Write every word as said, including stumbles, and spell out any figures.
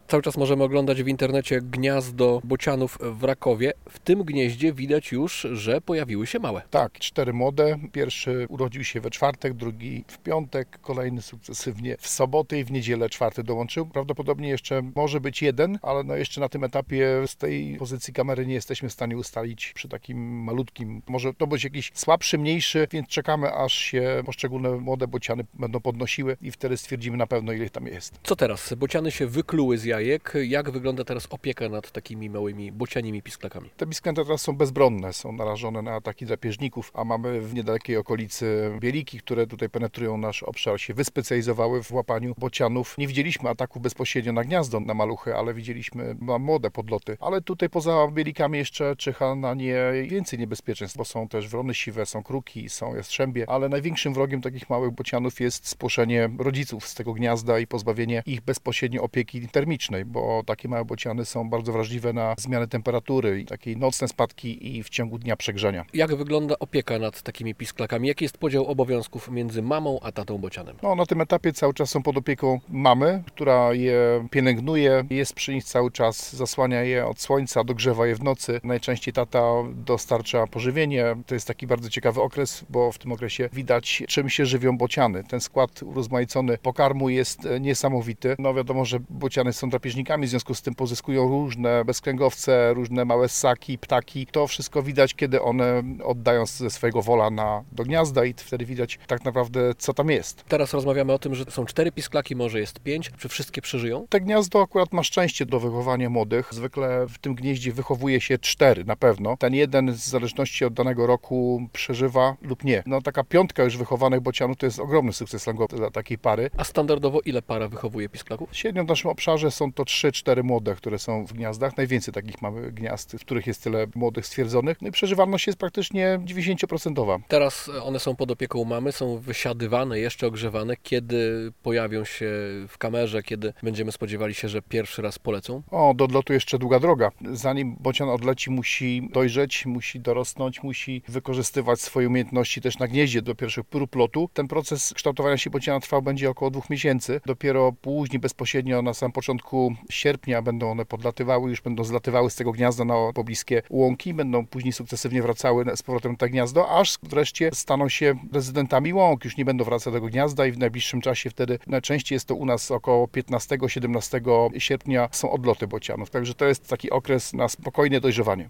Cały czas możemy oglądać w internecie gniazdo bocianów w Rakowie. W tym gnieździe widać już, że pojawiły się małe. Tak, cztery młode. Pierwszy urodził się we czwartek, drugi w piątek, kolejny sukcesywnie w sobotę i w niedzielę czwarty dołączył. Prawdopodobnie jeszcze może być jeden, ale no jeszcze na tym etapie z tej pozycji kamery nie jesteśmy w stanie ustalić przy takim malutkim. Może to być jakiś słabszy, mniejszy, więc czekamy, aż się poszczególne młode bociany będą podnosiły i wtedy stwierdzimy na pewno, ile tam jest. Co teraz? Bociany się wykluły z jajek. Jak wygląda teraz opieka nad takimi małymi bocianimi pisklakami? Te pisklęta teraz są bezbronne, są narażone na ataki drapieżników, a mamy w niedalekiej okolicy bieliki, które tutaj penetrują nasz obszar, się wyspecjalizowały w łapaniu bocianów. Nie widzieliśmy ataków bezpośrednio na gniazdo, na maluchy, ale widzieliśmy na młode podloty. Ale tutaj poza bielikami jeszcze czyha na nie więcej niebezpieczeństw, bo są też wrony siwe, są kruki, są jastrzębie, ale największym wrogiem takich małych bocianów jest spłoszenie rodziców z tego gniazda i pozbawienie ich bezpośrednio opieki termicznej, bo takie małe bociany są bardzo wrażliwe na zmiany temperatury i takie nocne spadki i w ciągu dnia przegrzania. Jak wygląda opieka nad takimi pisklakami? Jaki jest podział obowiązków między mamą a tatą bocianem? No, na tym etapie cały czas są pod opieką mamy, która je pielęgnuje, jest przy nich cały czas, zasłania je od słońca, dogrzewa je w nocy. Najczęściej tata dostarcza pożywienie. To jest taki bardzo ciekawy okres, bo w tym okresie widać, czym się żywią bociany. Ten skład urozmaicony pokarmu jest niesamowity. No wiadomo, że bociany są drapieżnikami, w związku z tym pozyskują różne bezkręgowce, różne małe ssaki, ptaki. To wszystko widać, kiedy one oddają ze swojego wola na, do gniazda i wtedy widać tak naprawdę, co tam jest. Teraz rozmawiamy o tym, że są cztery pisklaki, może jest pięć. Czy wszystkie przeżyją? Te gniazdo akurat ma szczęście do wychowania młodych. Zwykle w tym gnieździe wychowuje się cztery na pewno. Ten jeden w zależności od danego roku przeżywa lub nie. No taka piątka już wychowanych bocianów to jest ogromny sukces langowy dla takiej pary. A standardowo ile para wychowuje pisklaków? Średnio w naszym obszarze są to trzy cztery młode, które są w gniazdach. Najwięcej takich mamy gniazd, w których jest tyle młodych stwierdzonych. No i przeżywalność jest praktycznie dziewięćdziesiąt procent. Teraz one są pod opieką mamy, są wysiadywane, jeszcze ogrzewane. Kiedy pojawią się w kamerze, kiedy będziemy spodziewali się, że pierwszy raz polecą? O, do odlotu jeszcze długa droga. Zanim bocian odleci, musi dojrzeć, musi dorosnąć, musi wykorzystywać swoje umiejętności też na gnieździe do pierwszych prób lotu. Ten proces kształtowania się bociana trwał będzie około dwóch miesięcy. Dopiero później, bezpośrednio na samym początku sierpnia będą one podlatywały, już będą zlatywały z tego gniazda na pobliskie łąki, będą później sukcesywnie wracały z powrotem na to gniazdo, aż wreszcie staną się rezydentami łąk, już nie będą wracać do tego gniazda i w najbliższym czasie wtedy najczęściej jest to u nas około piętnastego siedemnastego sierpnia są odloty bocianów. Także to jest taki okres na spokojne dojrzewanie.